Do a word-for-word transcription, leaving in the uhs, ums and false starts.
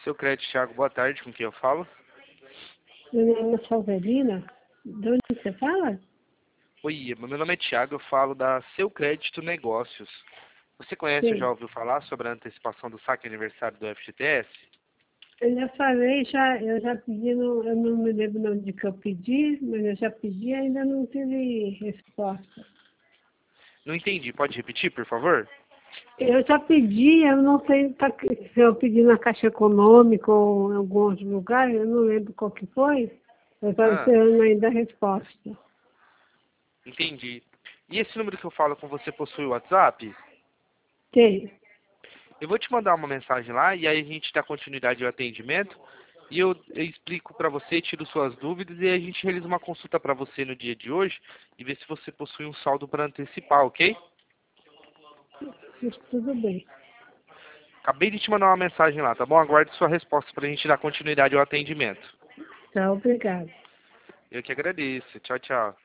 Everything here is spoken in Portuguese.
Seu crédito, Thiago, boa tarde, com quem eu falo? Meu nome é Salverina. De onde você fala? Oi, meu nome é Thiago, eu falo da Seu Crédito Negócios. Você conhece ou já Sim. ouviu falar sobre a antecipação do saque aniversário do F G T S? Eu já falei, já, eu já pedi, no, eu não me lembro o nome de que eu pedi, mas eu já pedi e ainda não tive resposta. Não entendi, pode repetir, por favor? Eu já pedi, eu não sei tá, se eu pedi na Caixa Econômica ou em algum outro lugar, eu não lembro qual que foi. Eu estava Ah, esperando ainda a resposta. entendi. E esse número que eu falo com você possui o WhatsApp? Tem. Eu vou te mandar uma mensagem lá e aí a gente dá continuidade ao atendimento e eu, eu explico para você, tiro suas dúvidas e a gente realiza uma consulta para você no dia de hoje e ver se você possui um saldo para antecipar, ok? Isso tudo bem. Acabei de te mandar uma mensagem lá, tá bom? Aguarde sua resposta para a gente dar continuidade ao atendimento. Tá, obrigada. Eu que agradeço. Tchau, tchau.